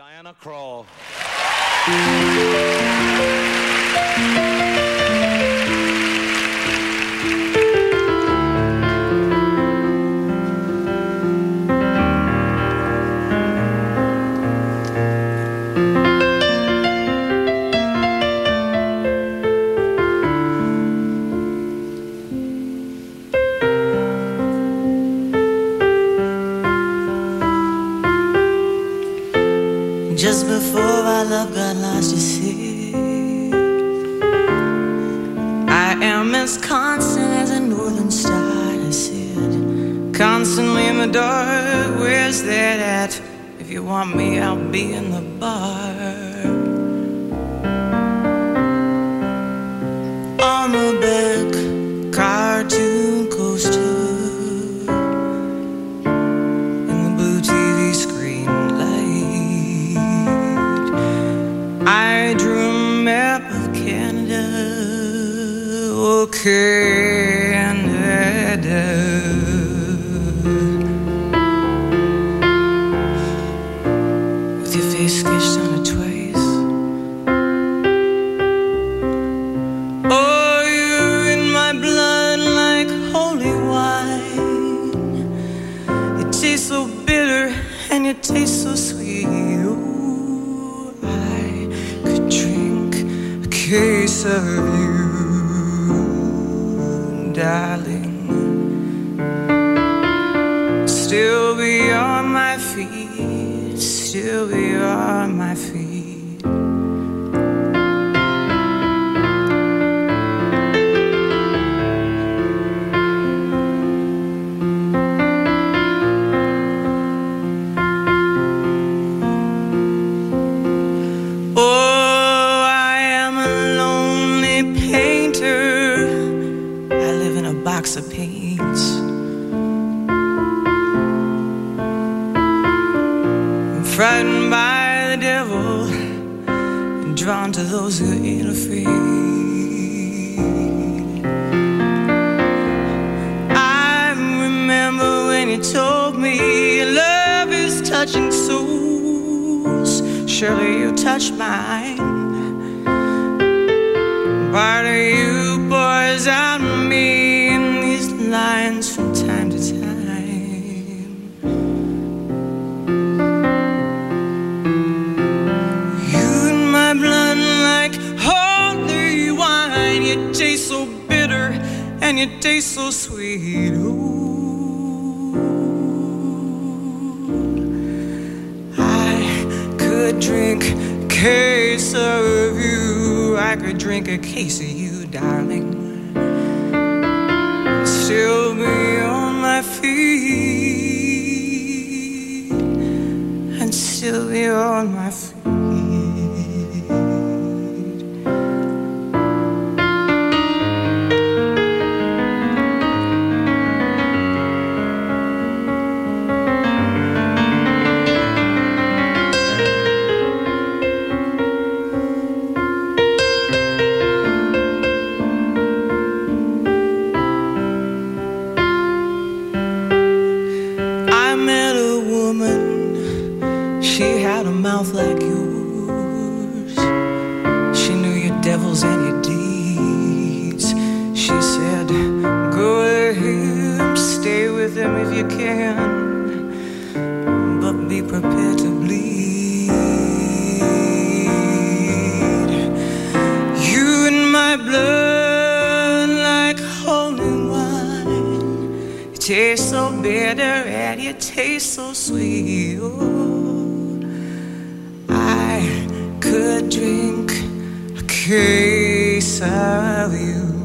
Diana Krall. Just before our love got lost, you see, I am as constant as a northern star. I said, constantly in the dark, where's that at? If you want me, I'll be in the bar. On the back cartoon coaster, in the blue TV screen light, I drew a map of Canada, oh Canada. With your face sketched on it twice. Oh, you're in my blood like holy wine. You taste so bitter and you taste so sweet. Oh, I could drink a case of you, darling. Still be on my feet, still be on my feet. Oh, I am a lonely painter. I live in a box of paints. I'm frightened by the devil and drawn to those who ain't afraid. I remember when you told me love is touching souls. Surely you touched mine. Part of you pours out of me in these lines from time to time. You in my blood like holy wine. You taste so bitter and you taste so sweet. Ooh, I could drink a case of you. I could drink a case of you, darling. Still be on my feet, and still be on my feet. She had a mouth like yours. She knew your devils and your deeds. She said, go ahead, stay with him if you can, but be prepared to bleed. You in my blood like holy wine. You taste so bitter and you taste so sweet. Oh, I could drink a case of you.